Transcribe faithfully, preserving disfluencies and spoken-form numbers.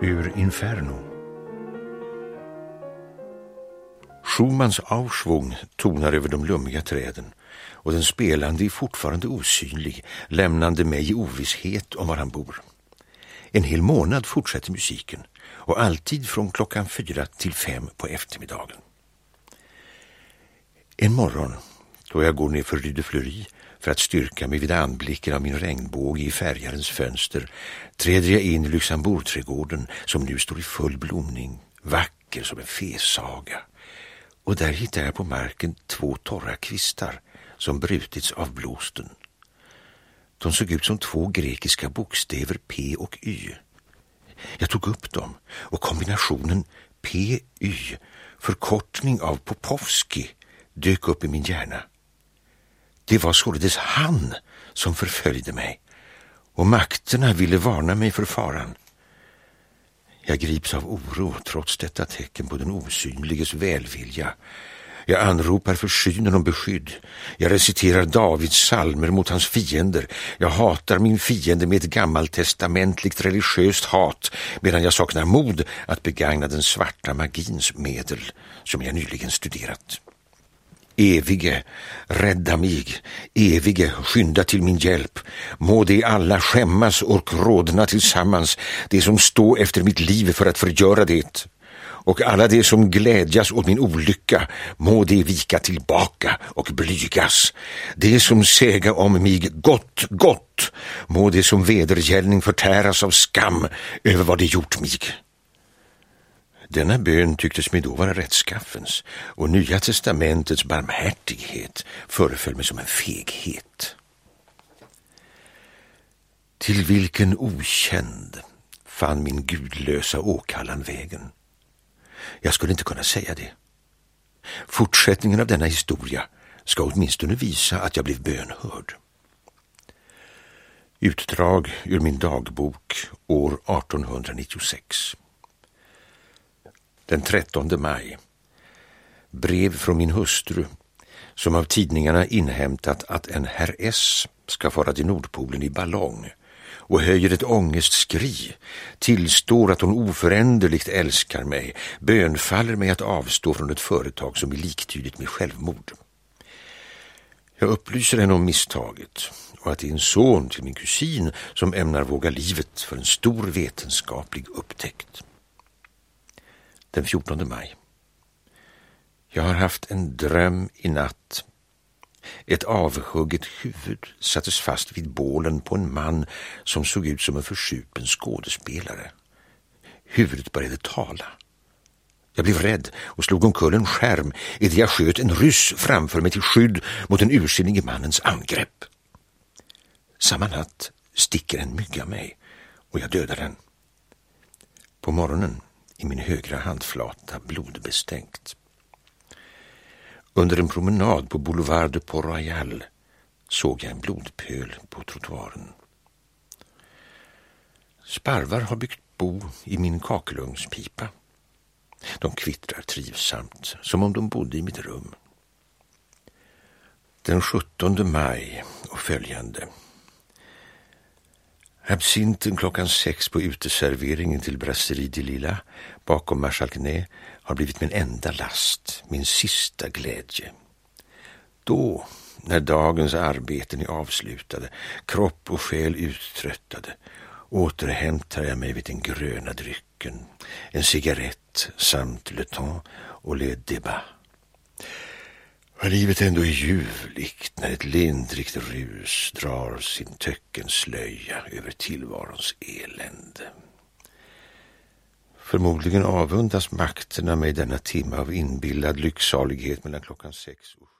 Ur Inferno. Schumanns Aufschwung tonar över de lummiga träden och den spelande är fortfarande osynlig, lämnande mig i ovisshet om var han bor. En hel månad fortsätter musiken och alltid från klockan fyra till fem på eftermiddagen. En morgon, då jag går ner för Rue de Fleury för att styrka mig vid anblicken av min regnbåge i färgarens fönster, träder jag in i Luxemburgträdgården som nu står i full blomning, vacker som en fesaga. Och där hittar jag på marken två torra kvistar som brutits av blåsten. De såg ut som två grekiska bokstäver P och Y. Jag tog upp dem och kombinationen P Y, förkortning av Popovski, dök upp i min hjärna. Det var således han som förföljde mig, och makterna ville varna mig för faran. Jag grips av oro trots detta tecken på den osynliges välvilja. Jag anropar försynen om beskydd. Jag reciterar Davids salmer mot hans fiender. Jag hatar min fiende med ett gammaltestamentligt religiöst hat, medan jag saknar mod att begagna den svarta magins medel som jag nyligen studerat. Evige, rädda mig, evige, skynda till min hjälp. Må de alla skämmas och rådna tillsammans, det som står efter mitt liv för att förgöra det. Och alla de som glädjas åt min olycka, må de vika tillbaka och blygas. Det som säga om mig gott, gott, må det som vedergällning förtäras av skam över vad det gjort mig. Denna bön tycktes mig då vara rättskaffens, och Nya testamentets barmhärtighet föreföll mig som en feghet. Till vilken okänd fann min gudlösa åkallan vägen? Jag skulle inte kunna säga det. Fortsättningen av denna historia ska åtminstone visa att jag blev bönhörd. Utdrag ur min dagbok år artonhundranittiosex. Den trettonde maj. Brev från min hustru, som av tidningarna inhämtat att en herr S ska fara till Nordpolen i ballong, och höjer ett ångestskri, tillstår att hon oföränderligt älskar mig, bönfaller mig att avstå från ett företag som är liktydigt med självmord. Jag upplyser henne om misstaget och att det är en son till min kusin som ämnar våga livet för en stor vetenskaplig upptäckt. Den fjortonde maj. Jag har haft en dröm i natt. Ett avhugget huvud sattes fast vid bålen på en man som såg ut som en försupen skådespelare. Huvudet började tala. Jag blev rädd och slog omkull en skärm i det jag sköt en ryss framför mig till skydd mot den ursinnige mannens angrepp. Samma natt sticker en mygga mig och jag dödar den. På morgonen i min högra handflata blodbestänkt. Under en promenad på Boulevard de Port-Royal såg jag en blodpöl på trottoaren. Sparvar har byggt bo i min kakelugnspipa. De kvittrar trivsamt, som om de bodde i mitt rum. Den sjuttonde maj och följande. Absinten klockan sex på uteserveringen till Brasserie de Lilla bakom Marchalknä har blivit min enda last, min sista glädje. Då, när dagens arbeten är avslutade, kropp och själ uttröttade, återhämtar jag mig vid den gröna drycken, en cigarett samt le temps och le débat. Vad livet ändå är ljuvligt när ett lindrigt rus drar sin töckenslöja över tillvarons elände. Förmodligen avundas makterna mig denna timme av inbillad lycksalighet mellan klockan sex och